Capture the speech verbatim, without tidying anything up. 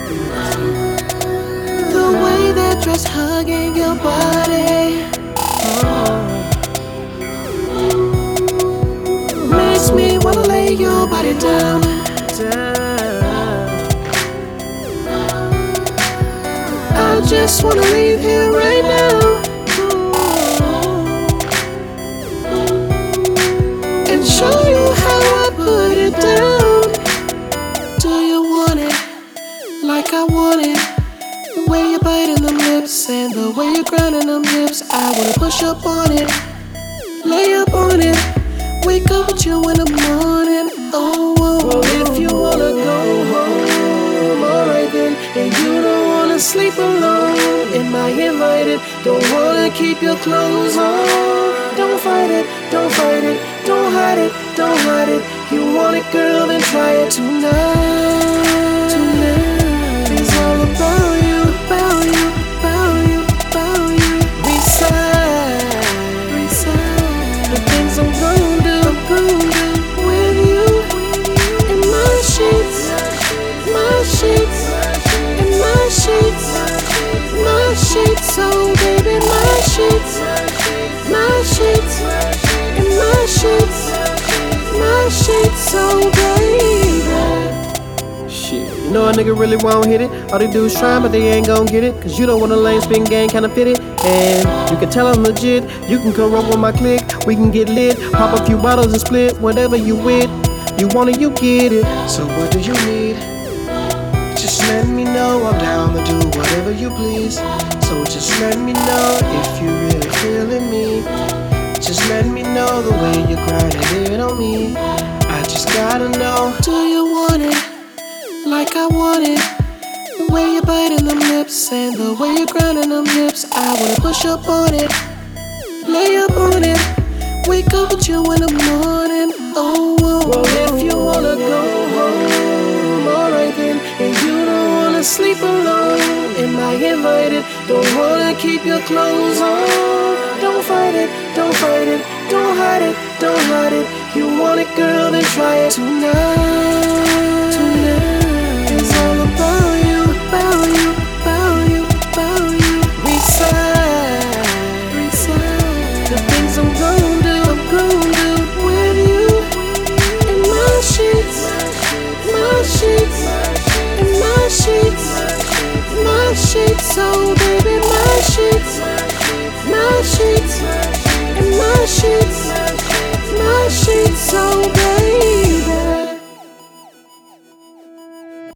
The way that dress hugging your body makes me wanna lay your body down. I just wanna leave here right now and show you how I put it down. Do you want it like I want it? The way you're biting them lips and the way you're grinding them hips, I wanna push up on it, lay up on it, wake up with you in the morning. Oh, oh, well, if you wanna go home, alright then. And you don't wanna sleep alone, am I invited? Don't wanna keep your clothes on. Don't fight it, don't fight it, don't hide it, don't hide it. You want it, girl, then try it tonight. Tonight is all about you, about you, about you, about you. Recite, recite the things I'm gonna do, I'm gonna do with you. In my sheets, my sheets, in my sheets, my sheets. Oh baby, my sheets, my sheets, in my sheets, my sheets. Oh baby. Shit, you know a nigga really won't hit it. All they do is try, but they ain't gon' get it. Cause you don't want a lame spin game, kinda fit it. And you can tell I'm legit. You can come up with my clique, we can get lit. Pop a few bottles and split, whatever you with. You want it, you get it. So what do you need? Just let me know, I'm down to do whatever you please. So just let me know if you really feeling me. Just let me know the way you're grinding it on me. I just gotta know. Do you want it like I want it? The way you're biting them lips and the way you're grinding them hips, I wanna push up on it, lay up on it, wake up with you in the morning. Oh, oh, well, if you wanna go home, alright then. And you don't wanna sleep alone, am I invited? Don't wanna keep your clothes on. Don't fight it, don't fight it, don't hide it, don't hide it. You want it, girl, then try it tonight. Tonight is all about you, about you, about you, about you. Recite, recite the things I'm gonna do, I'm gonna do with you. In my sheets, my sheets, in my sheets, my sheets. Oh baby, my sheets, my sheets, in my sheets, my sheets. Oh